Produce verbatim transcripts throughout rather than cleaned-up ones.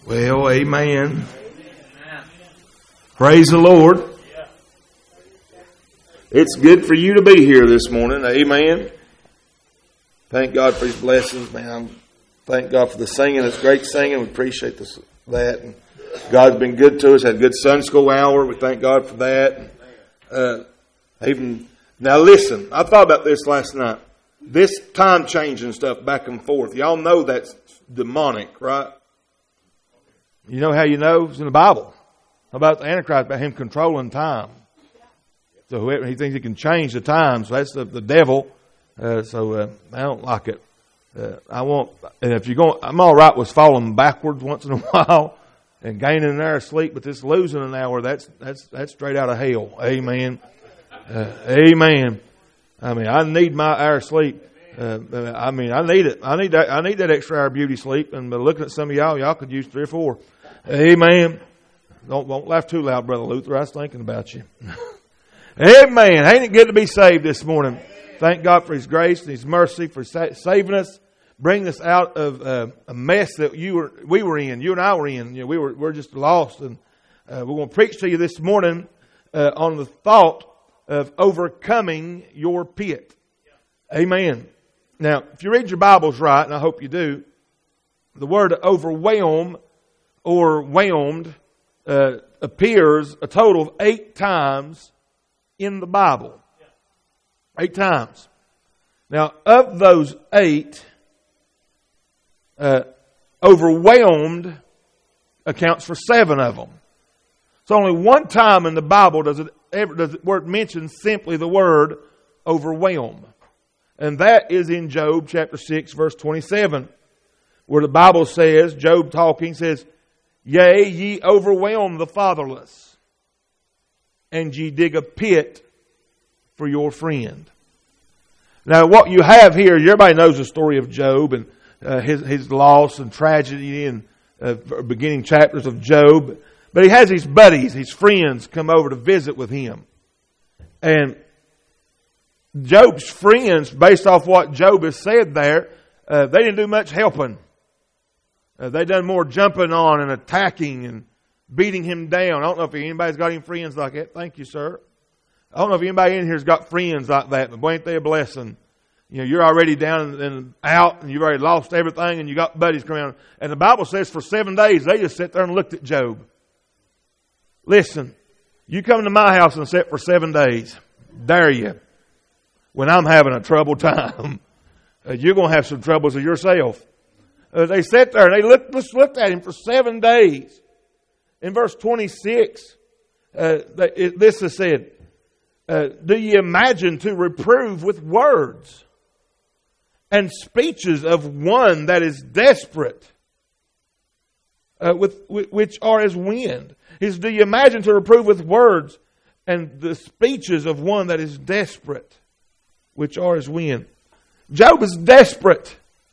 Well, amen. Praise the Lord. It's good for you to be here this morning. Amen. Thank God for His blessings, man. Thank God for the singing. It's great singing. We appreciate this, that. And God's been good to us. Had a good Sunday school hour. We thank God for that. Uh, even now, listen. I thought about this last night. This time changing stuff back and forth. Y'all know that's demonic, right? You know how you know? It's in the Bible. How about the Antichrist? About him controlling time. So whoever he thinks he can change the time. So that's the, the devil. Uh, so uh, I don't like it. Uh, I want, and if you're going, I'm all right with falling backwards once in a while and gaining an hour of sleep, but this losing an hour, that's that's that's straight out of hell. Amen. Uh, amen. I mean, I need my hour of sleep. Uh, I mean, I need it. I need that. I need that extra hour of beauty sleep. And but looking at some of y'all, y'all could use three or four. Amen. Don't don't laugh too loud, Brother Luther. I was thinking about you. Amen. Ain't it good to be saved this morning? Thank God for His grace and His mercy for sa- saving us, bringing us out of uh, a mess that you were, we were in. You and I were in. You know, we were we're just lost, and uh, we're going to preach to you this morning uh, on the thought of overcoming your pit. Amen. Now, if you read your Bibles right, and I hope you do, the word overwhelm or whelmed uh, appears a total of eight times in the Bible. Eight times. Now, of those eight, uh, overwhelmed accounts for seven of them. So only one time in the Bible does it ever does it word mention simply the word overwhelm. And that is in Job chapter six, verse twenty-seven, where the Bible says, Job talking says, "Yea, ye overwhelm the fatherless, and ye dig a pit for your friend." Now, what you have here, everybody knows the story of Job and uh, his his loss and tragedy and uh, beginning chapters of Job. But he has his buddies, his friends, come over to visit with him. And Job's friends, based off what Job has said there, uh, they didn't do much helping. Uh, they done more jumping on and attacking and beating him down. I don't know if anybody's got any friends like that. Thank you, sir. I don't know if anybody in here has got friends like that, but boy, ain't they a blessing. You know, you're already down and, and out, and you've already lost everything, and you got buddies coming around. And the Bible says for seven days, they just sat there and looked at Job. Listen, you come to my house and sit for seven days. Dare you. When I'm having a troubled time, uh, you're going to have some troubles of yourself. Uh, they sat there and they looked, just looked at him for seven days. In verse twenty-six, uh, they, it, this is said, Uh, do you imagine to reprove with words and speeches of one that is desperate, uh, with, with which are as wind? Is do you imagine to reprove with words and the speeches of one that is desperate, which are as wind? Job is desperate.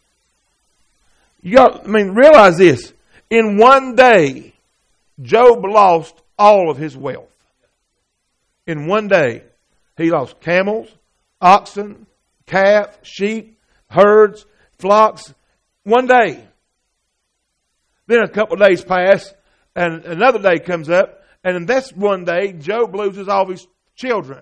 You got, I mean, realize this. In one day, Job lost all of his wealth. In one day, he lost camels, oxen, calf, sheep, herds, flocks. One day. Then a couple of days pass, and another day comes up, and in this one day, Job loses all of his children.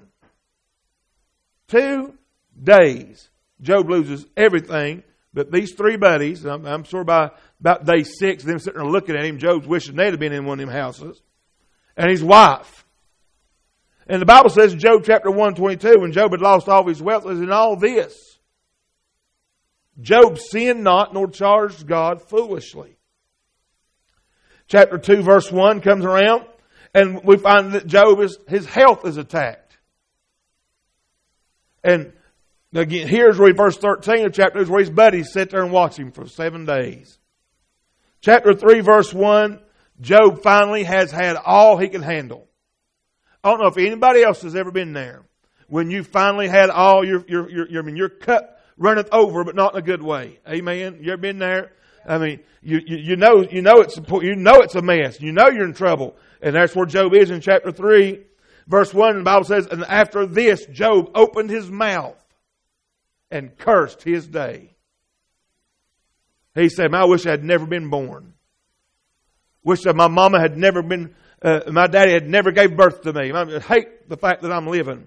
Two days, Job loses everything, but these three buddies, I'm, I'm sure by about day six, them sitting there looking at him, Job's wishing they'd have been in one of them houses, and his wife. And the Bible says in Job chapter one twenty-two, when Job had lost all of his wealth, was in all this, Job sinned not, nor charged God foolishly. Chapter two, verse one comes around, and we find that Job is, his health is attacked. And again, here's where verse thirteen of chapter two is where his buddies sit there and watch him for seven days. Chapter three, verse one, Job finally has had all he can handle. I don't know if anybody else has ever been there. When you finally had all your, your, your, your I mean, your cup runneth over, but not in a good way. Amen. You ever been there? I mean, you, you, you know, you know it's, you know it's a mess. You know you're in trouble. And that's where Job is in chapter three, verse one. The Bible says, and after this, Job opened his mouth and cursed his day. He said, I wish I had never been born. Wish that my mama had never been, uh, my daddy had never gave birth to me. I hate the fact that I'm living.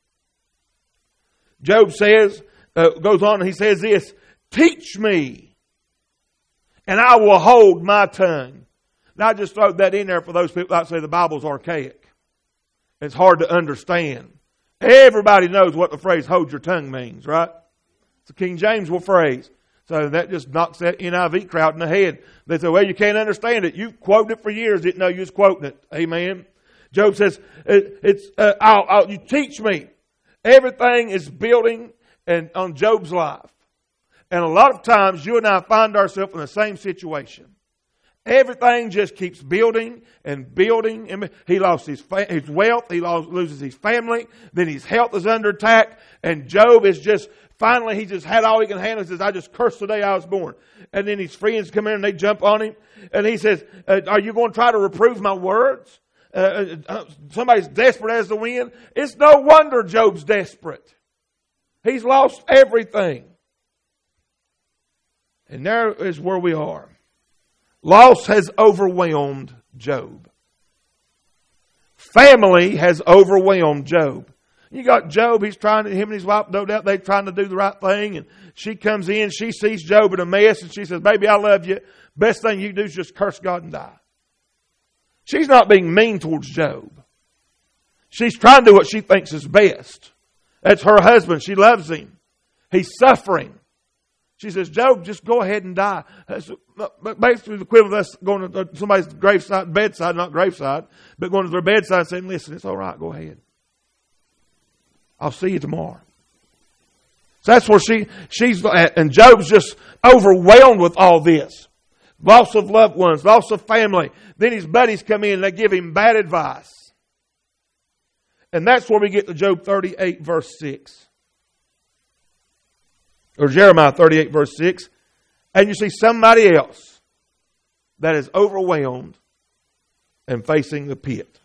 Job says, uh, goes on and he says this, teach me and I will hold my tongue. Now I just throw that in there for those people that say the Bible's archaic. It's hard to understand. Everybody knows what the phrase hold your tongue means, right? It's a King James phrase. So that just knocks that N I V crowd in the head. They say, well, you can't understand it. You quoted it for years, didn't know you was quoting it. Amen. Job says, it, it's, uh, I'll, I'll, you teach me. Everything is building and on Job's life. And a lot of times you and I find ourselves in the same situation. Everything just keeps building and building. And he lost his, fa- his wealth. He lost, loses his family. Then his health is under attack. And Job is just, finally he just had all he can handle. He says, I just cursed the day I was born. And then his friends come in and they jump on him. And he says, uh, are you going to try to reprove my words? Uh, uh, somebody's desperate as the wind. It's no wonder Job's desperate. He's lost everything. And there is where we are. Loss has overwhelmed Job. Family has overwhelmed Job. You got Job, he's trying to, him and his wife, no doubt they're trying to do the right thing. And she comes in, she sees Job in a mess, and she says, baby, I love you. Best thing you do is just curse God and die. She's not being mean towards Job. She's trying to do what she thinks is best. That's her husband. She loves him. He's suffering. She says, Job, just go ahead and die. That's basically the equivalent of us going to somebody's graveside, bedside, not graveside, but going to their bedside and saying, listen, it's all right, go ahead. I'll see you tomorrow. So that's where she, she's at. And Job's just overwhelmed with all this. Loss of loved ones, loss of family. Then his buddies come in and they give him bad advice. And that's where we get to Job thirty-eight verse six. Or Jeremiah thirty-eight verse six. And you see somebody else that is overwhelmed and facing the pit.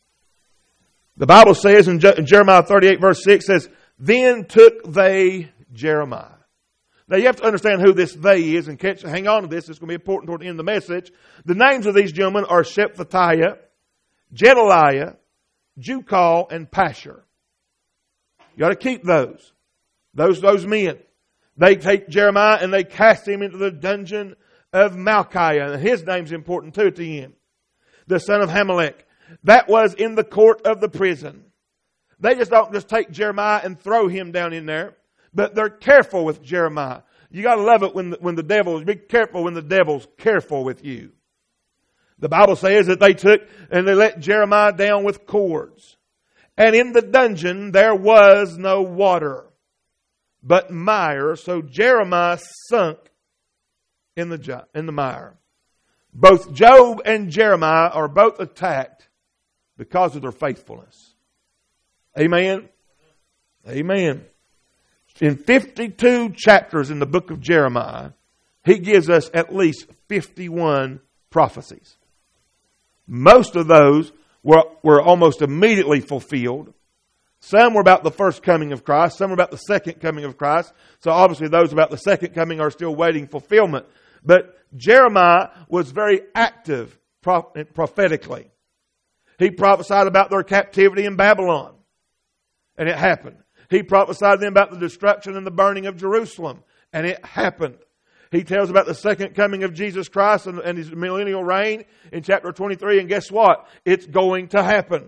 The Bible says in Jeremiah thirty-eight verse six says, then took they Jeremiah. Now you have to understand who this they is and catch, hang on to this. It's going to be important toward the end of the message. The names of these gentlemen are Shephatiah, Gedaliah, Jukal, and Pashur. You got to keep those. Those, those men. They take Jeremiah and they cast him into the dungeon of Malchiah. And his name's important too to him. The son of Hamelech. That was in the court of the prison. They just don't just take Jeremiah and throw him down in there. But they're careful with Jeremiah. You got to love it when the, when the devil is, be careful when the devil's careful with you. The Bible says that they took and they let Jeremiah down with cords. And in the dungeon there was no water, but mire. So Jeremiah sunk in the, in the mire. Both Job and Jeremiah are both attacked because of their faithfulness. Amen? Amen. In fifty-two chapters in the book of Jeremiah, he gives us at least fifty-one prophecies. Most of those were, were almost immediately fulfilled. Some were about the first coming of Christ. Some were about the second coming of Christ. So obviously those about the second coming are still waiting fulfillment. But Jeremiah was very active prophetically. He prophesied about their captivity in Babylon. And it happened. He prophesied then about the destruction and the burning of Jerusalem. And it happened. He tells about the second coming of Jesus Christ and, and his millennial reign in chapter twenty-three. And guess what? It's going to happen.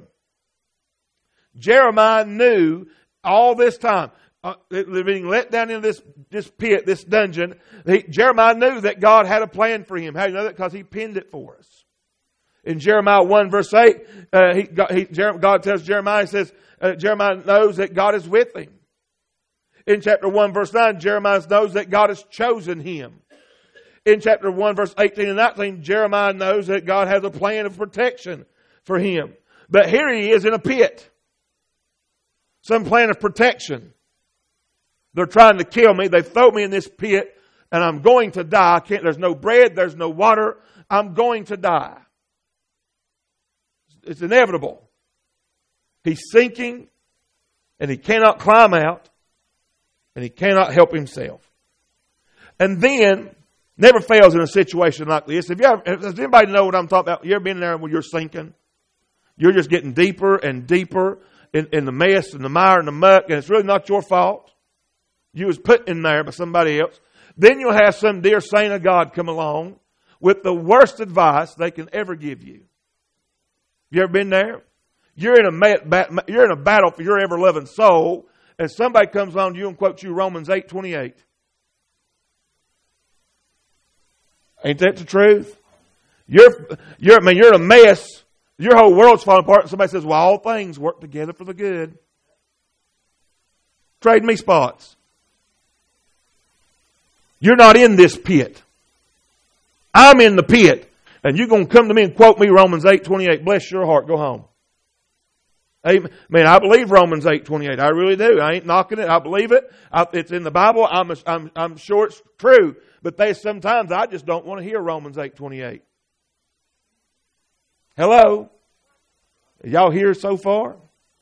Jeremiah knew all this time, uh, being let down into this, this pit, this dungeon, he, Jeremiah knew that God had a plan for him. How do you know that? Because he penned it for us. In Jeremiah one verse eight, uh, he, God, he, God tells Jeremiah, he says, uh, Jeremiah knows that God is with him. In chapter one verse nine, Jeremiah knows that God has chosen him. In chapter one verse eighteen and nineteen, Jeremiah knows that God has a plan of protection for him. But here he is in a pit. Some plan of protection. They're trying to kill me. They've thrown me in this pit and I'm going to die. I can't, there's no bread. There's no water. I'm going to die. It's inevitable. He's sinking and he cannot climb out and he cannot help himself. And then Never fails in a situation like this. If you ever, does anybody know what I'm talking about? You ever been there when you're sinking? You're just getting deeper and deeper in, in the mess and the mire and the muck, and it's really not your fault. You was put in there by somebody else. Then you'll have some dear saint of God come along with the worst advice they can ever give you. You ever been there? You're in a you're in a battle for your ever loving soul, and somebody comes along to you and quotes you Romans eight twenty-eight. Ain't that the truth? You're you're I mean you're in a mess. Your whole world's falling apart, and somebody says, "Well, all things work together for the good." Trade me spots. You're not in this pit. I'm in the pit. And you're going to come to me and quote me Romans eight twenty-eight. Bless your heart. Go home. Amen. Man, I believe Romans eight twenty-eight. I really do. I ain't knocking it. I believe it. I, it's in the Bible. I'm, I'm, I'm sure it's true. But there's sometimes I just don't want to hear Romans eight twenty-eight. Hello? Are y'all here so far?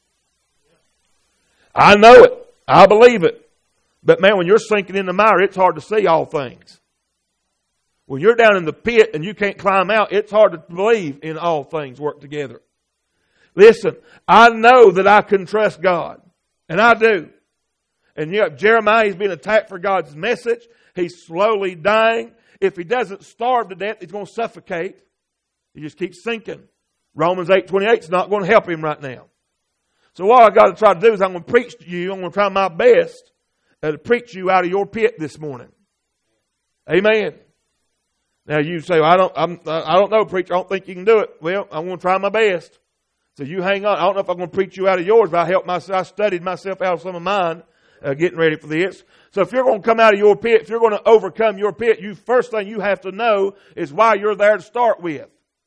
I know it. I believe it. But man, when you're sinking in the mire, it's hard to see all things. When you're down in the pit and you can't climb out, it's hard to believe in all things work together. Listen, I know that I can trust God. And I do. And you have Jeremiah, he's being attacked for God's message. He's slowly dying. If he doesn't starve to death, he's going to suffocate. He just keeps sinking. Romans eight twenty-eight is not going to help him right now. So what I've got to try to do is I'm going to preach to you. I'm going to try my best to preach you out of your pit this morning. Amen. Now you say, well, I don't, I'm, I don't know, preacher. I don't think you can do it. Well, I'm going to try my best. So you hang on. I don't know if I'm going to preach you out of yours, but I helped myself. I studied myself out of some of mine, uh, getting ready for this. So if you're going to come out of your pit, if you're going to overcome your pit, you first thing you have to know is why you're there to start with.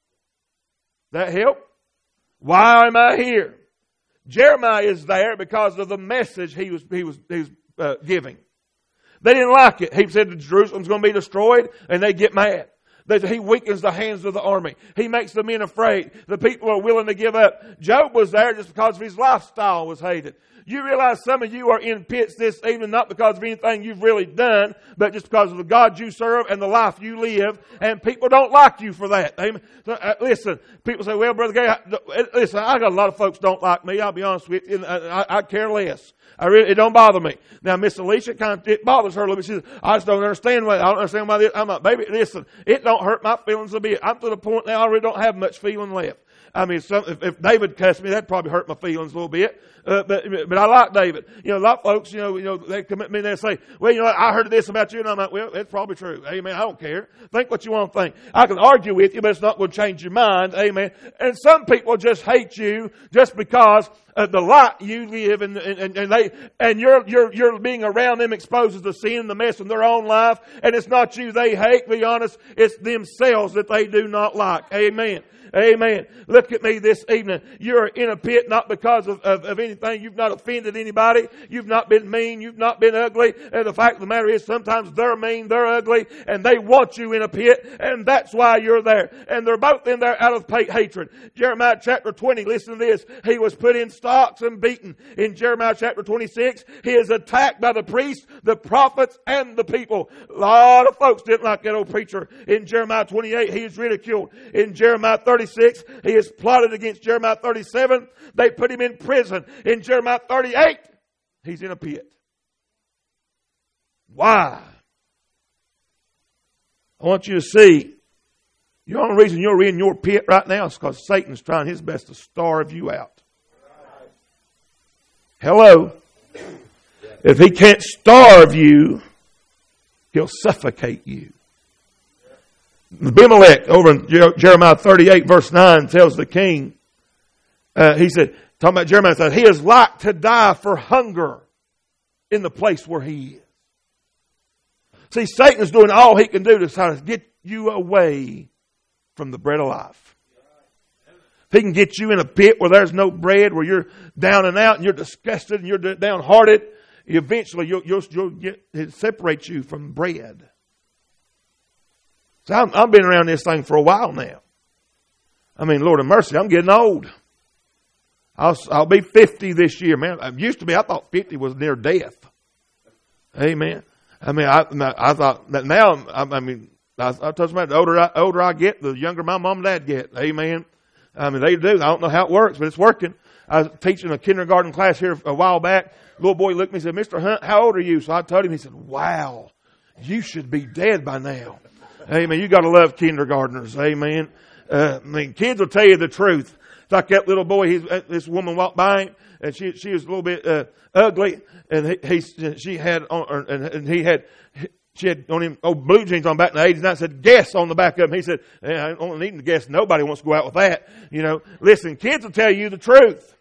That help? Why am I here? Jeremiah is there because of the message he was he was he was uh, giving. They didn't like it. He said that Jerusalem's going to be destroyed, and they get mad. They, he weakens the hands of the army. He makes the men afraid. The people are willing to give up. Job was there just because of his lifestyle was hated. You realize some of you are in pits this evening not because of anything you've really done, but just because of the God you serve and the life you live. And people don't like you for that. Amen. So, uh, listen, people say, well, Brother Gay, I, listen, I got a lot of folks don't like me. I'll be honest with you. I, I, I care less. I really, it don't bother me. Now, Miss Alicia, kind of, it bothers her a little bit. She says, I just don't understand why, I don't understand why this. I'm like, baby, listen, it don't hurt my feelings a bit. I'm to the point now I really don't have much feeling left. I mean, some, if, if David cussed me, that'd probably hurt my feelings a little bit. Uh, but but I like David. You know, a lot of folks, you know, you know, they come at me and they say, well, you know what, I heard this about you, and I'm like, well, it's probably true. Amen. I don't care. Think what you want to think. I can argue with you, but it's not going to change your mind. Amen. And some people just hate you just because of the light you live in, and, and they and you're you're you're being around them exposes the sin and the mess in their own life, and it's not you they hate. Be honest, it's themselves that they do not like. Amen. Amen. Look at me this evening. You're in a pit not because of, of, of anything. You've not offended anybody. You've not been mean. You've not been ugly. And the fact of the matter is sometimes they're mean, they're ugly, and they want you in a pit, and that's why you're there. And they're both in there out of hatred. Jeremiah chapter twenty, listen to this. He was put in stocks and beaten. In Jeremiah chapter twenty-six, he is attacked by the priests, the prophets, and the people. A lot of folks didn't like that old preacher. In Jeremiah twenty-eight, he is ridiculed. In Jeremiah thirty-six, he is plotted against. Jeremiah thirty-seven, they put him in prison. In Jeremiah thirty-eight, he's in a pit. Why? I want you to see, the only reason you're in your pit right now is because Satan's trying his best to starve you out. Hello? If he can't starve you, he'll suffocate you. Abimelech, over in Jeremiah thirty-eight, verse nine, tells the king, uh, he said, talking about Jeremiah, said, he is like to die for hunger in the place where he is. See, Satan's doing all he can do to try to get you away from the bread of life. If he can get you in a pit where there's no bread, where you're down and out and you're disgusted and you're downhearted, eventually you'll, you'll, you'll get, it separates you from bread. So I'm, I've been around this thing for a while now. I mean, Lord of mercy, I'm getting old. I'll, I'll be fifty this year, man. I used to be, I thought fifty was near death. Amen. I mean, I, I thought that now, I mean, I, I told somebody, the older I, older I get, the younger my mom and dad get. Amen. I mean, they do. I don't know how it works, but it's working. I was teaching a kindergarten class here a while back. Little boy looked at me and said, Mister Hunt, how old are you? So I told him, he said, wow, you should be dead by now. Amen. You got to love kindergartners. Amen. Uh, I mean, kids will tell you the truth. It's like that little boy, he's, this woman walked by him, and she she was a little bit uh, ugly, and he, he she had on, and, and he had she had on him old blue jeans on back in the eighties, and I said guess on the back of him. He said, hey, I don't need to guess. Nobody wants to go out with that. You know, listen, kids will tell you the truth.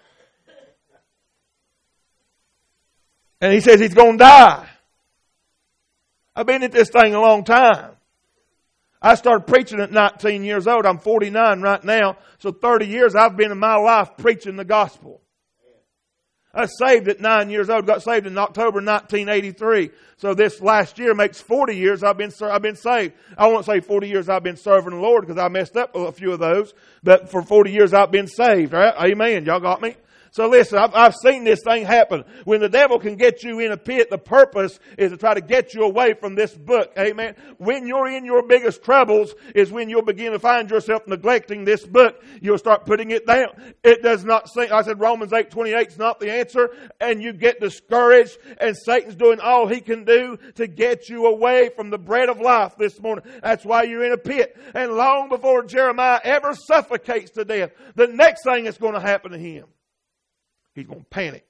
And he says he's going to die. I've been at this thing a long time. I started preaching at nineteen years old. I'm forty-nine right now. So thirty years I've been in my life preaching the gospel. I was saved at nine years old. Got saved in October nineteen eighty-three. So this last year makes forty years I've been I've been saved. I won't say forty years I've been serving the Lord because I messed up a few of those. But for forty years I've been saved. Right? Amen. Y'all got me? So listen, I've, I've seen this thing happen. When the devil can get you in a pit, the purpose is to try to get you away from this book. Amen. When you're in your biggest troubles is when you'll begin to find yourself neglecting this book. You'll start putting it down. It does not say, I said Romans eight twenty-eight is not the answer. And you get discouraged and Satan's doing all he can do to get you away from the bread of life this morning. That's why you're in a pit. And long before Jeremiah ever suffocates to death, the next thing that's going to happen to him, he's going to panic.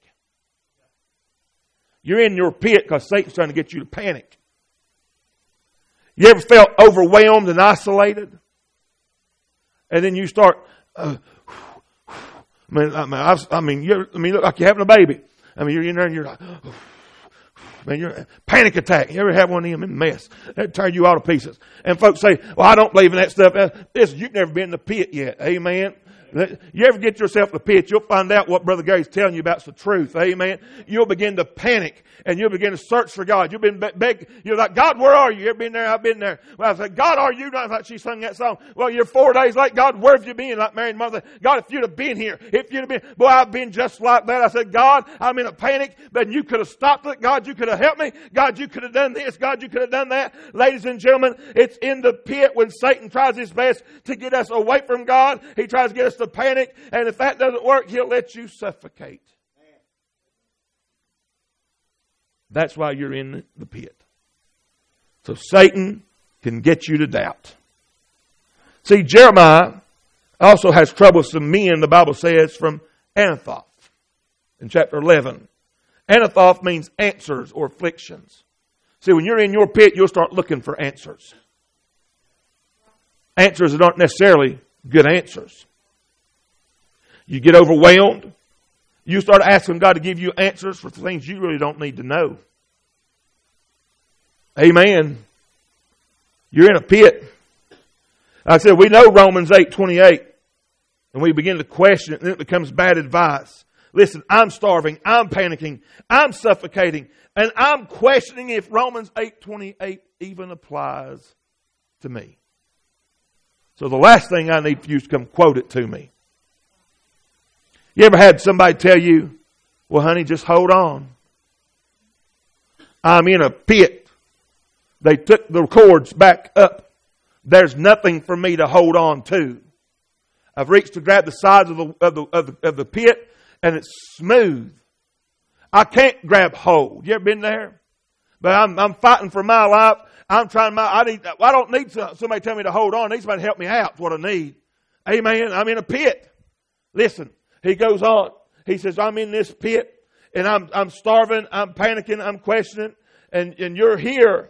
You're in your pit because Satan's trying to get you to panic. You ever felt overwhelmed and isolated? And then you start, uh, I mean, I mean, I've, I mean, you I mean, you look like you're having a baby. I mean, you're in there and you're like, man, you're panic attack. You ever have one of them in mess? That'd tear you all to pieces. And folks say, well, I don't believe in that stuff. Listen, you've never been in the pit yet. Amen. You ever get yourself in the pit, you'll find out what Brother Gary's telling you about's the truth. Amen. You'll begin to panic and you'll begin to search for God. You'll be beg, you're like, God, where are you? You ever been there? I've been there. Well, I said, God, are you? Not like she sung that song. Well, you're four days late. God, where have you been? Like Mary and Mother. God, if you'd have been here, if you'd have been, boy, I've been just like that. I said, God, I'm in a panic, but you could have stopped it. God, you could have helped me. God, you could have done this. God, you could have done that. Ladies and gentlemen, it's in the pit when Satan tries his best to get us away from God. He tries to get us to panic. And if that doesn't work, he'll let you suffocate. That's why you're in the pit. So Satan can get you to doubt. See, Jeremiah also has troublesome men, the Bible says, from Anathoth in chapter eleven. Anathoth means answers or afflictions. See, when you're in your pit, you'll start looking for answers. Answers that aren't necessarily good answers. You get overwhelmed. You start asking God to give you answers for things you really don't need to know. Amen. You're in a pit. Like I said, we know Romans eight twenty-eight. And we begin to question it, and it becomes bad advice. Listen, I'm starving. I'm panicking. I'm suffocating. And I'm questioning if Romans eight twenty-eight even applies to me. So the last thing I need for you is to come quote it to me. You ever had somebody tell you, well, honey, just hold on. I'm in a pit. They took the cords back up. There's nothing for me to hold on to. I've reached to grab the sides of the, of the, of the, of the pit, and it's smooth. I can't grab hold. You ever been there? But I'm, I'm fighting for my life. I'm trying my, I need, I don't need somebody to tell me to hold on. I need somebody to help me out. That's what I need. Amen. I'm in a pit. Listen. He goes on. He says, I'm in this pit and I'm I'm starving, I'm panicking, I'm questioning, and, and you're here.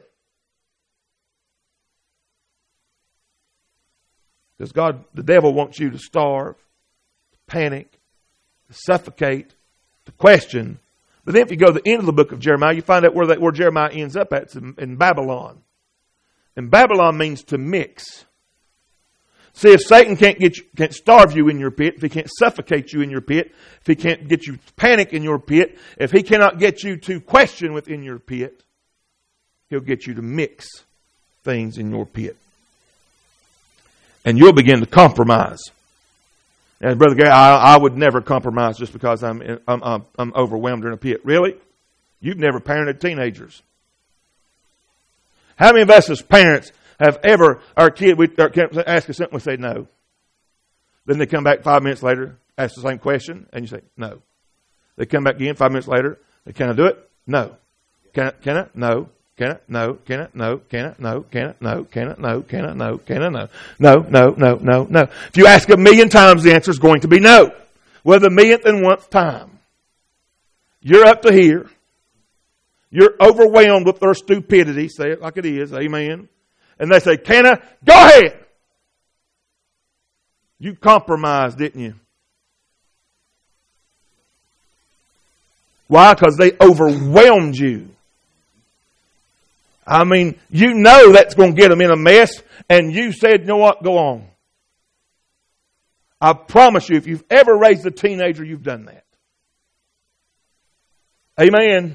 Because God, the devil wants you to starve, to panic, to suffocate, to question. But then if you go to the end of the book of Jeremiah, you find out where that where Jeremiah ends up at. It's in, in Babylon. And Babylon means to mix. See, if Satan can't get you, can't starve you in your pit, if he can't suffocate you in your pit, if he can't get you to panic in your pit, if he cannot get you to question within your pit, he'll get you to mix things in your pit. And you'll begin to compromise. And Brother Gary, I, I would never compromise just because I'm, I'm, I'm, I'm overwhelmed in a pit. Really? You've never parented teenagers. How many of us as parents, have ever, our kid, we our kid ask us something, we say no. Then they come back five minutes later, ask the same question, and you say no. They come back again five minutes later, they, can I do it? No. Can I, can I? No. Can I? No. Can I? No. Can I? No. Can I? No. Can I? No. Can I? No. Can I? No. No, no, no, no, no. If you ask a million times, the answer is going to be no. Whether the millionth and one time. You're up to here. You're overwhelmed with their stupidity. Say it like it is. Amen. And they say, can I? Go ahead. You compromised, didn't you? Why? Because they overwhelmed you. I mean, you know that's going to get them in a mess, and you said, you know what, go on. I promise you, if you've ever raised a teenager, you've done that. Amen.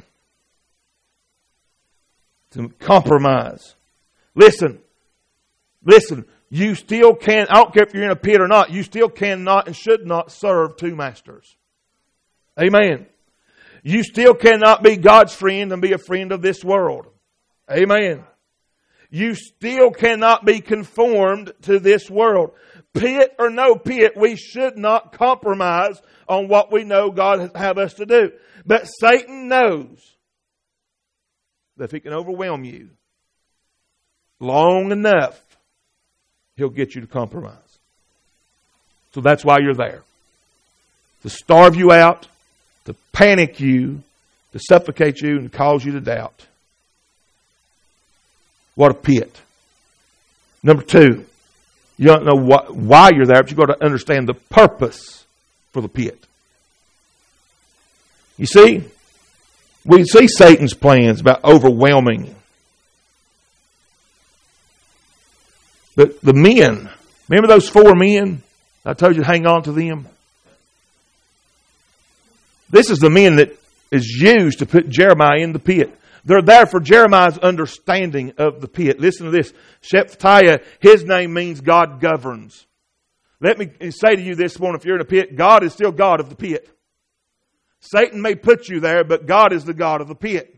To compromise. Listen. Listen. You still can, I don't care if you're in a pit or not, you still cannot and should not serve two masters. Amen. You still cannot be God's friend and be a friend of this world. Amen. You still cannot be conformed to this world. Pit or no pit, we should not compromise on what we know God has have us to do. But Satan knows that if he can overwhelm you long enough, he'll get you to compromise. So that's why you're there. To starve you out, to panic you, to suffocate you, and cause you to doubt. What a pit. Number two, you don't know what, why you're there, but you've got to understand the purpose for the pit. You see, we see Satan's plans about overwhelming. But the men, remember those four men? I told you to hang on to them. This is the men that is used to put Jeremiah in the pit. They're there for Jeremiah's understanding of the pit. Listen to this. Shephatiah, his name means God governs. Let me say to you this morning, if you're in a pit, God is still God of the pit. Satan may put you there, but God is the God of the pit.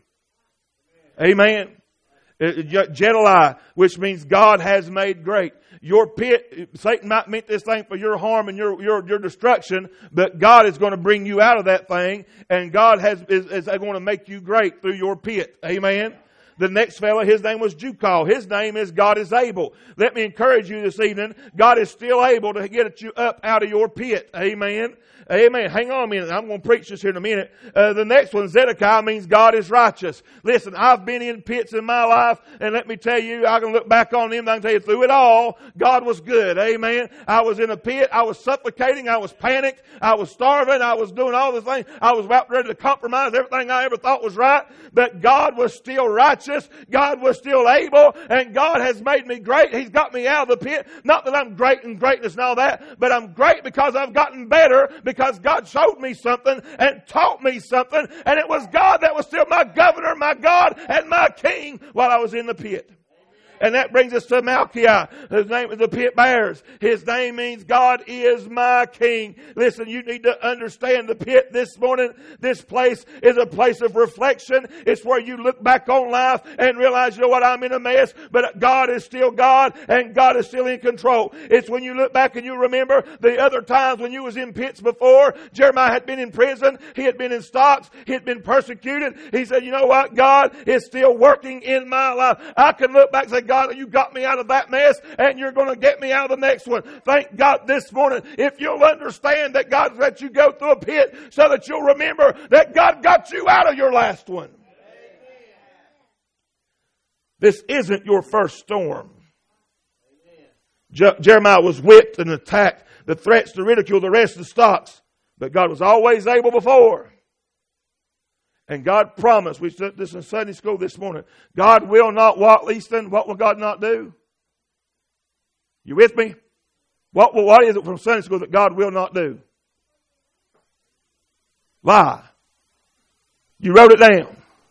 Amen. Jedaliah, which means God has made great. Your pit, Satan might mean this thing for your harm and your, your, your destruction, but God is going to bring you out of that thing, and God has, is, is going to make you great through your pit. Amen. The next fellow, his name was Jukal. His name is God is able. Let me encourage you this evening. God is still able to get you up out of your pit. Amen. Amen. Hang on a minute. I'm going to preach this here in a minute. Uh, the next one, Zedekiah, means God is righteous. Listen, I've been in pits in my life, and let me tell you, I can look back on them, I can tell you through it all, God was good. Amen. I was in a pit. I was suffocating. I was panicked. I was starving. I was doing all the things. I was about ready to compromise everything I ever thought was right. But God was still righteous. God was still able, and God has made me great. He's got me out of the pit. Not that I'm great in greatness and all that, but I'm great because I've gotten better, because God showed me something and taught me something, and it was God that was still my governor, my God, and my king while I was in the pit. And that brings us to Malchiah. His name is the pit bears. His name means God is my king. Listen, you need to understand the pit this morning. This place is a place of reflection. It's where you look back on life and realize, you know what, I'm in a mess, but God is still God and God is still in control. It's when you look back and you remember the other times when you was in pits before. Jeremiah had been in prison. He had been in stocks. He had been persecuted. He said, you know what, God is still working in my life. I can look back and say, God, you got me out of that mess, and you're going to get me out of the next one. Thank God this morning, if you'll understand that God let you go through a pit so that you'll remember that God got you out of your last one. This isn't your first storm. Je- Jeremiah was whipped and attacked, the threats to ridicule the rest of the stocks, but God was always able before. And God promised, we said this in Sunday school this morning, God will not what, Leaston? What will God not do? You with me? What, what is it from Sunday school that God will not do? Lie. You wrote it down.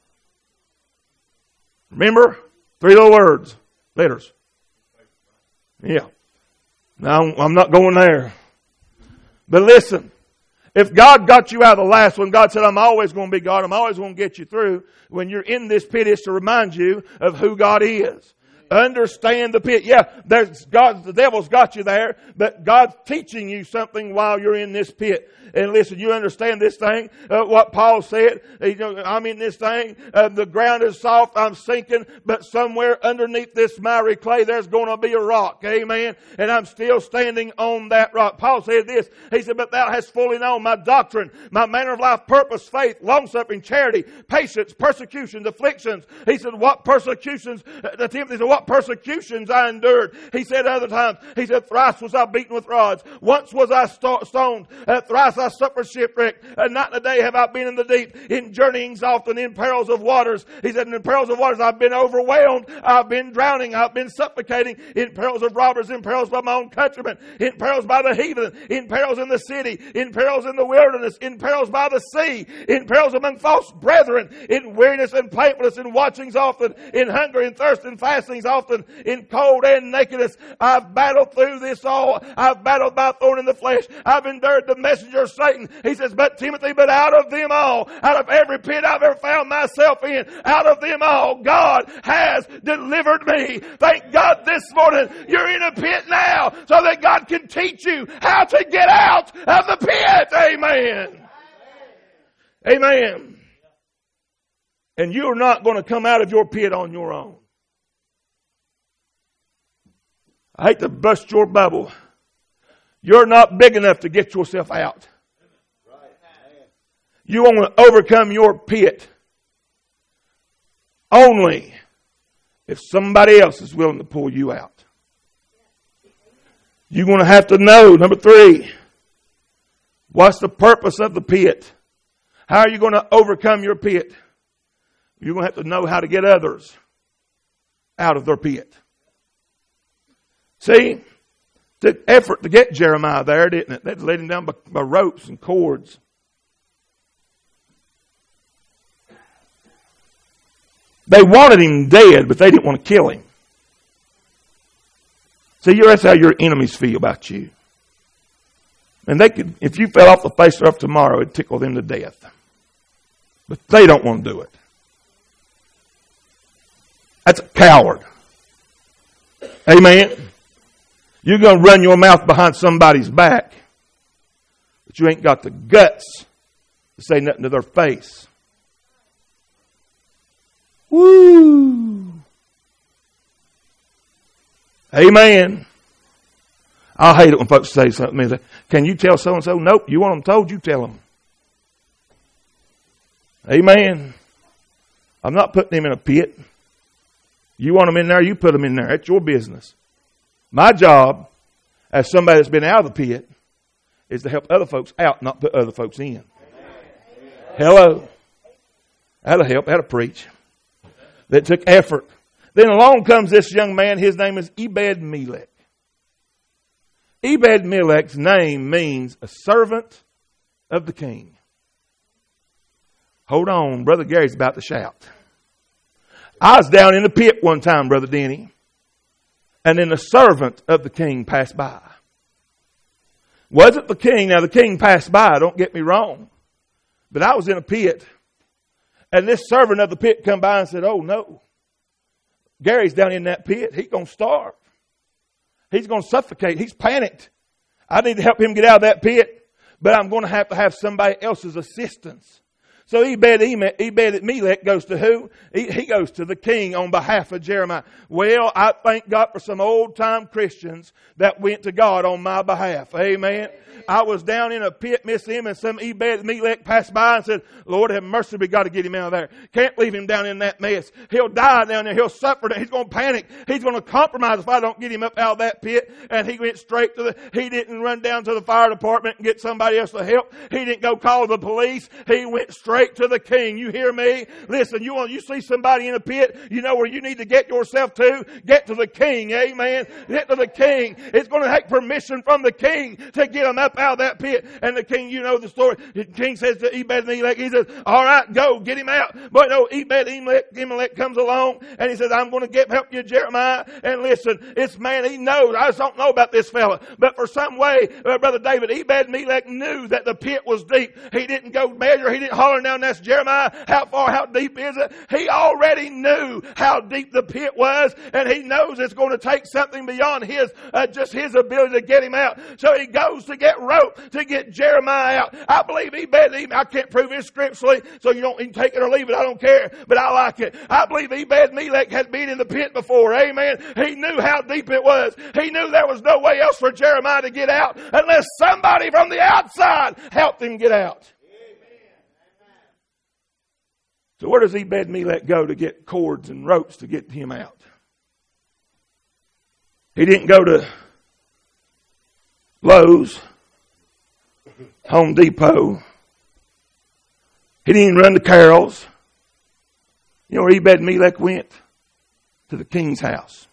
Remember? Three little words. Letters. Yeah. Now, I'm not going there. But listen. If God got you out of the last one, God said, I'm always going to be God. I'm always going to get you through. When you're in this pit, it's to remind you of who God is. Understand the pit. Yeah, there's God, the devil's got you there, but God's teaching you something while you're in this pit. And listen, you understand this thing, uh, what Paul said. You know, I'm in this thing. Uh, the ground is soft. I'm sinking. But somewhere underneath this miry clay, there's going to be a rock. Amen. And I'm still standing on that rock. Paul said this. He said, but thou hast fully known my doctrine, my manner of life, purpose, faith, long-suffering, charity, patience, persecutions, afflictions. He said, what persecutions, uh, Timothy said, what persecutions I endured. He said other times, he said, thrice was I beaten with rods. Once was I st- stoned. Uh, thrice I suffered shipwreck. And night and a day have I been in the deep, in journeyings often, in perils of waters. He said, in perils of waters I've been overwhelmed. I've been drowning. I've been suffocating. In perils of robbers, in perils by my own countrymen, in perils by the heathen, in perils in the city, in perils in the wilderness, in perils by the sea, in perils among false brethren, in weariness and painfulness, in watchings often, in hunger and thirst and fastings often, in cold and nakedness. I've battled through this all. I've battled by thorn in the flesh. I've endured the messenger of Satan. He says, but Timothy, but out of them all, out of every pit I've ever found myself in, out of them all, God has delivered me. Thank God this morning you're in a pit now so that God can teach you how to get out of the pit. Amen. Amen. And you're not going to come out of your pit on your own. I hate to bust your bubble. You're not big enough to get yourself out. You want to overcome your pit only if somebody else is willing to pull you out. You're going to have to know, number three, what's the purpose of the pit? How are you going to overcome your pit? You're going to have to know how to get others out of their pit. See, it took effort to get Jeremiah there, didn't it? They led him down by, by ropes and cords. They wanted him dead, but they didn't want to kill him. See, that's how your enemies feel about you. And they could, if you fell off the face of the earth tomorrow, it'd tickle them to death. But they don't want to do it. That's a coward. Amen. You're going to run your mouth behind somebody's back, but you ain't got the guts to say nothing to their face. Woo! Amen. I hate it when folks say something to me. Can you tell so-and-so? Nope. You want them told, you tell them. Amen. I'm not putting them in a pit. You want them in there, you put them in there. That's your business. My job, as somebody that's been out of the pit, is to help other folks out, not put other folks in. Amen. Hello. That'll help. That'll preach. That took effort. Then along comes this young man. His name is Ebed-Melech. Ebed-Melech's name means a servant of the king. Hold on. Brother Gary's about to shout. I was down in the pit one time, Brother Denny. And then the servant of the king passed by. Wasn't the king. Now the king passed by. Don't get me wrong. But I was in a pit. And this servant of the pit come by and said, oh no. Gary's down in that pit. He's going to starve. He's going to suffocate. He's panicked. I need to help him get out of that pit. But I'm going to have to have somebody else's assistance. So Ebed-Melech goes to who? He, he goes to the king on behalf of Jeremiah. Well, I thank God for some old-time Christians that went to God on my behalf. Amen. I was down in a pit, missed him, and some Ebed-Melech passed by and said, Lord, have mercy, we got to get him out of there. Can't leave him down in that mess. He'll die down there. He'll suffer. He's going to panic. He's going to compromise if I don't get him up out of that pit. And he went straight to the, he didn't run down to the fire department and get somebody else to help. He didn't go call the police. He went straight to the king. You hear me? Listen, you want, you see somebody in a pit, you know where you need to get yourself to? Get to the king. Amen. Get to the king. It's going to take permission from the king to get him up out of that pit. And the king, you know the story. The king says to Ebed-Melech, he says, all right, go, get him out. But no, Ebed-Melech comes along and he says, I'm going to get help you, Jeremiah. And listen, this man, he knows. I just don't know about this fella. But for some way, uh, Brother David, Ebed-Melech knew that the pit was deep. He didn't go measure. He didn't holler down and ask Jeremiah, how far, how deep is it? He already knew how deep the pit was, and he knows it's going to take something beyond his, uh, just his ability to get him out. So he goes to get rope to get Jeremiah out. I believe Ebed, I can't prove it scripturally, so you don't you can take it or leave it. I don't care, but I like it. I believe Ebed-Melech had been in the pit before. Amen. He knew how deep it was. He knew there was no way else for Jeremiah to get out unless somebody from the outside helped him get out. So where does Ebed-Melech go to get cords and ropes to get him out? He didn't go to Lowe's, Home Depot. He didn't even run to Carol's. You know where Ebed-Melech went? To the king's house.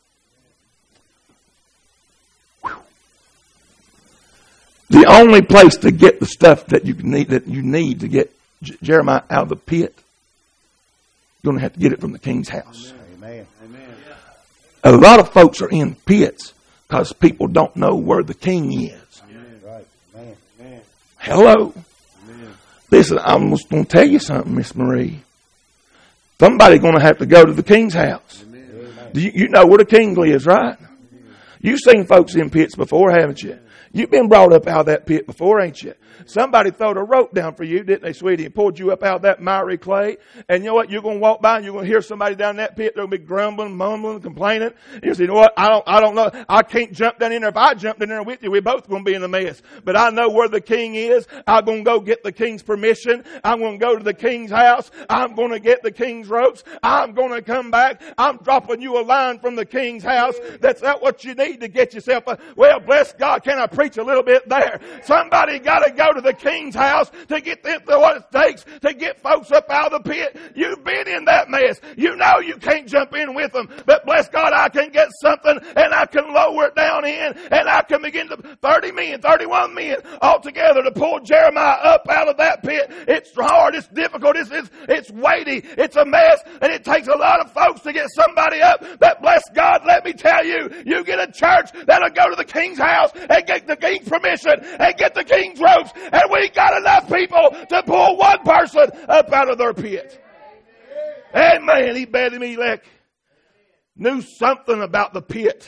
Whew. The only place to get the stuff that you need, that you need to get J- Jeremiah out of the pit, you're going to have to get it from the king's house. Amen. Amen. A lot of folks are in pits because people don't know where the king is. Amen. Right. Amen. Amen. Hello. Amen. Listen, I'm just going to tell you something, Miss Marie. Somebody's going to have to go to the king's house. Amen. Do you, you know where the king lives, right? You've seen folks in pits before, haven't you? You've been brought up out of that pit before, ain't you? Somebody throwed a rope down for you, didn't they, sweetie? And pulled you up out of that miry clay. And you know what? You're going to walk by and you're going to hear somebody down that pit. They're going to be grumbling, mumbling, complaining. And you say, you know what? I don't, I don't know. I can't jump down in there. If I jumped in there with you, we're both going to be in a mess. But I know where the king is. I'm going to go get the king's permission. I'm going to go to the king's house. I'm going to get the king's ropes. I'm going to come back. I'm dropping you a line from the king's house. That's not what you need to get yourself. A, well, bless God. Can I preach a little bit there? Somebody got to go to the king's house to get them to what it takes to get folks up out of the pit. You've been in that mess. You know you can't jump in with them. But bless God, I can get something and I can lower it down in and I can begin to thirty men, thirty-one men all together to pull Jeremiah up out of that pit. It's hard. It's difficult. It's, it's, it's weighty. It's a mess. And it takes a lot of folks to get somebody up. But bless God, let me tell you, you get a church that'll go to the king's house and get the king's permission and get the king's ropes. And we got enough people to pull one person up out of their pit. Amen. Ebed-Melech knew something about the pit.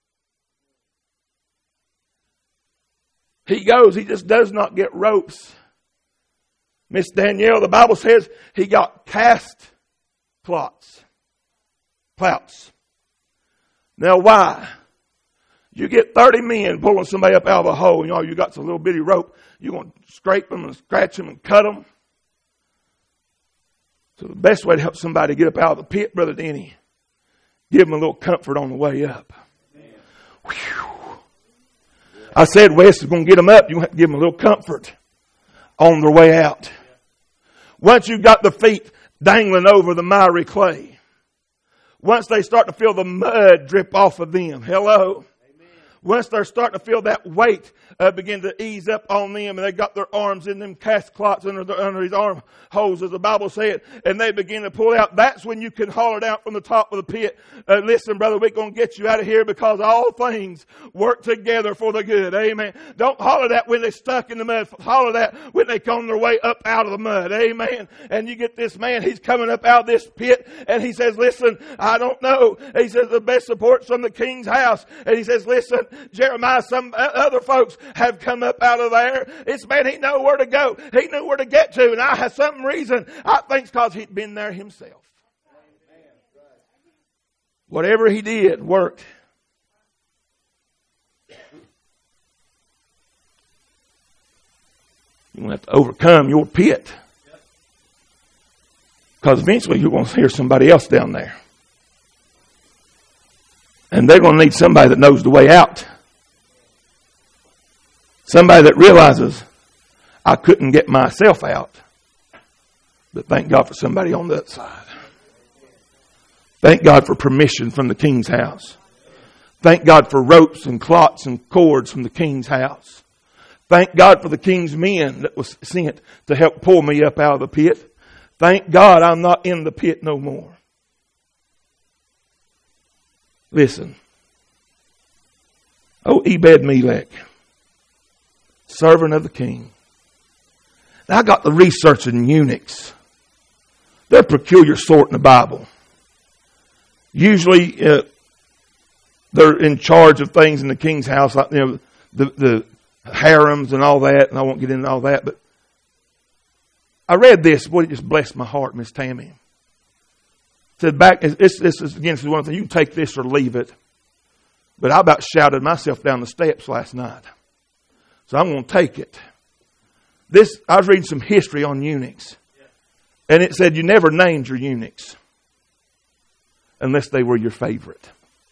He goes, he just does not get ropes. Miss Danielle, the Bible says he got cast clots. Clouts. Now why? You get thirty men pulling somebody up out of a hole, and you know, you got some little bitty rope. You're going to scrape them and scratch them and cut them. So the best way to help somebody get up out of the pit, Brother Denny, give them a little comfort on the way up. Whew. I said Wes is going to get them up. You're going to have to give them a little comfort on their way out. Once you've got the feet dangling over the miry clay, once they start to feel the mud drip off of them, hello? Once they're starting to feel that weight uh, begin to ease up on them, and they got their arms in them cast clots under, the, under his arm holes, as the Bible said, and they begin to pull out, that's when you can holler down from the top of the pit, uh, listen, brother, we're going to get you out of here because all things work together for the good. Amen. Don't holler that when they're stuck in the mud. Holler that when they come their way up out of the mud. Amen. And you get this man, he's coming up out of this pit, and he says, listen, I don't know. He says, the best support's from the king's house. And he says, listen, Jeremiah, some other folks have come up out of there. This man, he knew where to go. He knew where to get to. And I have some reason, I think it's because he'd been there himself. Whatever he did worked. You're going to have to overcome your pit. Because eventually you're going to hear somebody else down there. And they're going to need somebody that knows the way out. Somebody that realizes, I couldn't get myself out. But thank God for somebody on the other side. Thank God for permission from the king's house. Thank God for ropes and clots and cords from the king's house. Thank God for the king's men that was sent to help pull me up out of the pit. Thank God I'm not in the pit no more. Listen. Oh, Ebed-Melech, servant of the king. I got the researching eunuchs. They're a peculiar sort in the Bible. Usually, uh, they're in charge of things in the king's house, like, you know, the, the harems and all that, and I won't get into all that, but I read this, boy, it just blessed my heart, Miss Tammy. It said back, this, this is again, this is one thing, you can take this or leave it, but I about shouted myself down the steps last night. So I'm going to take it. This, I was reading some history on eunuchs, and it said you never named your eunuchs unless they were your favorite.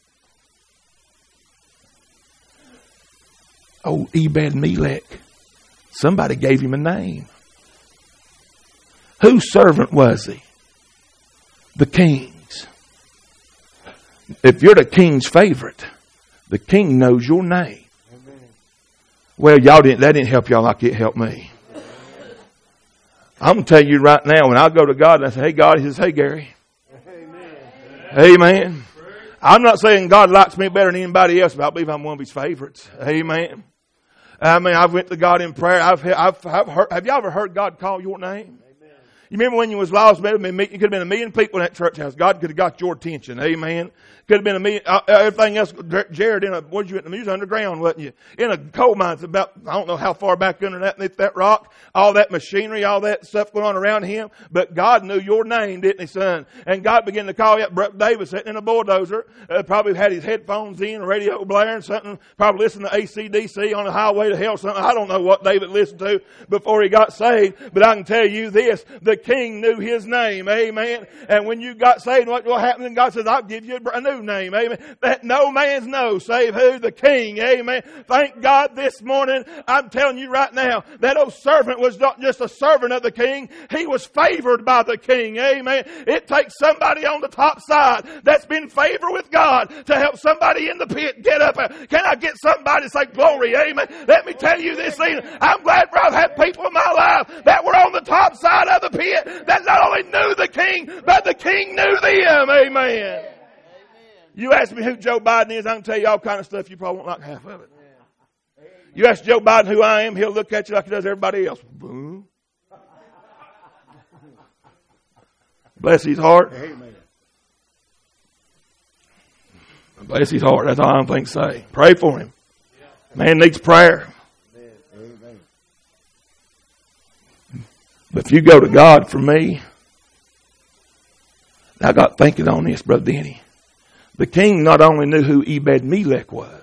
Oh, Ebed-Melech. Somebody gave him a name. Whose servant was he? The king's. If you're the king's favorite, the king knows your name. Amen. Well, y'all didn't, that didn't help y'all like it helped me. I'm going to tell you right now, when I go to God and I say, hey, God, he says, hey, Gary. Amen. Amen. I'm not saying God likes me better than anybody else, but I believe I'm one of his favorites. Amen. I mean, I've went to God in prayer. I've, I've, I've heard, have you ever heard God call your name? Amen. You remember when you was lost? It could have been a million people in that church house. God could have got your attention. Amen. Could have been a million, uh, everything else. Jared, in a, what you, you was underground, wasn't you? In a coal mine, about, I don't know how far back under that, that rock, all that machinery, all that stuff going on around him. But God knew your name, didn't he, son? And God began to call you up. Brother David sitting in a bulldozer, uh, probably had his headphones in, a radio blaring, something, probably listening to A C D C on the highway to hell, something. I don't know what David listened to before he got saved, but I can tell you this, the king knew his name, amen. And when you got saved, what, what happened? And God says, I'll give you a new name, amen. That no man's knows, save who? The king, amen. Thank God this morning, I'm telling you right now, that old servant was not just a servant of the king, he was favored by the king, amen. It takes somebody on the top side that's been favored with God to help somebody in the pit get up. Can I get somebody to say glory, amen? Let me tell you this thing, I'm glad for I've had people in my life that were on the top side of the pit that not only knew the king, but the king knew them, amen. You ask me who Joe Biden is, I can tell you all kind of stuff. You probably won't like half of it. You ask Joe Biden who I am, he'll look at you like he does everybody else. Boom. Bless his heart. Amen. Bless his heart. That's all I'm thinking to say. Pray for him. Man needs prayer. Amen. But if you go to God for me, I got thinking on this, Brother Denny. The king not only knew who Ebed-Melech was,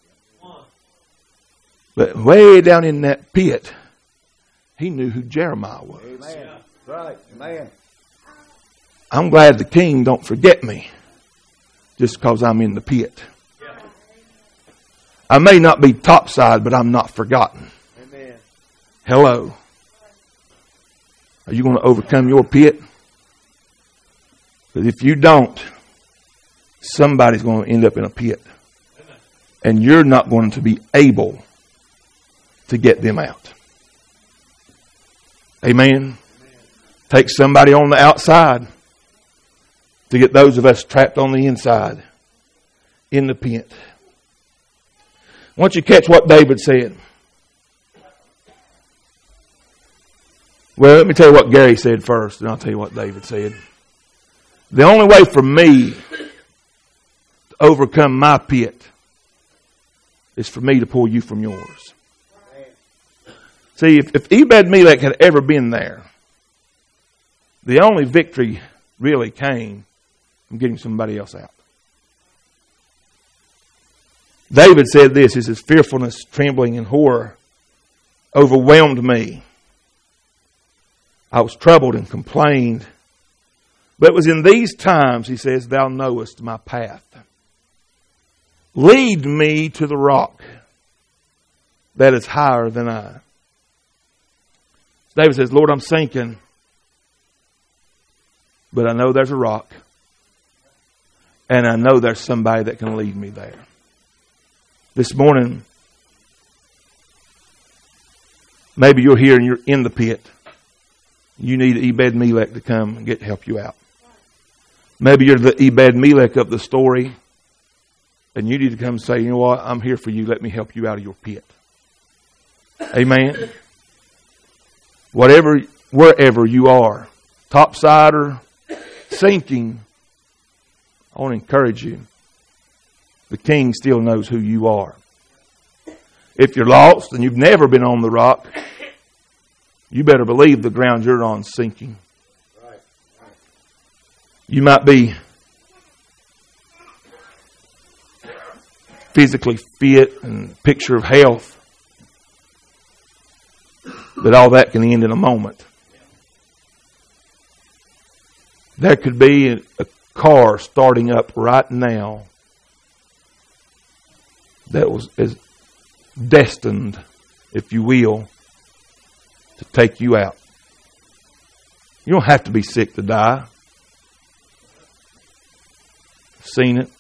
but way down in that pit, he knew who Jeremiah was. Amen. Right. Amen. I'm glad the king don't forget me just because I'm in the pit. I may not be topside, but I'm not forgotten. Amen. Hello. Are you going to overcome your pit? Because if you don't, somebody's going to end up in a pit. And you're not going to be able to get them out. Amen? Amen. Take somebody on the outside to get those of us trapped on the inside in the pit. I want you to catch what David said. Well, let me tell you what Gary said first, and I'll tell you what David said. The only way for me to overcome my pit is for me to pull you from yours. See, if, if Ebed-Melech had ever been there, the only victory really came from getting somebody else out. David said this, he says, fearfulness, trembling, and horror overwhelmed me. I was troubled and complained. But it was in these times, he says, thou knowest my path. Lead me to the rock that is higher than I. David says, Lord, I'm sinking, but I know there's a rock, and I know there's somebody that can lead me there. This morning, maybe you're here and you're in the pit. You need Ebed-Melech to come and get help you out. Maybe you're the Ebed-Melech of the story, and you need to come and say, you know what, I'm here for you. Let me help you out of your pit. Amen. Whatever, wherever you are, topside or sinking, I want to encourage you. The King still knows who you are. If you're lost and you've never been on the rock, you better believe the ground you're on is sinking. You might be physically fit and picture of health, but all that can end in a moment. There could be a car starting up right now that was is destined, if you will, to take you out. You don't have to be sick to die. Seen it.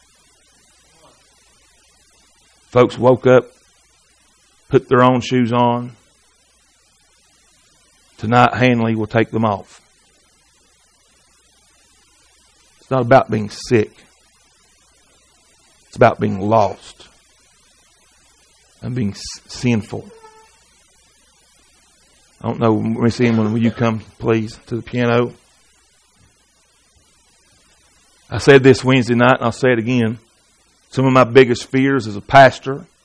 Folks woke up, put their own shoes on. Tonight, Hanley will take them off. It's not about being sick. It's about being lost and being sinful. I don't know. Let me see him. Will you come, please, to the piano? I said this Wednesday night, and I'll say it again. Some of my biggest fears as a pastor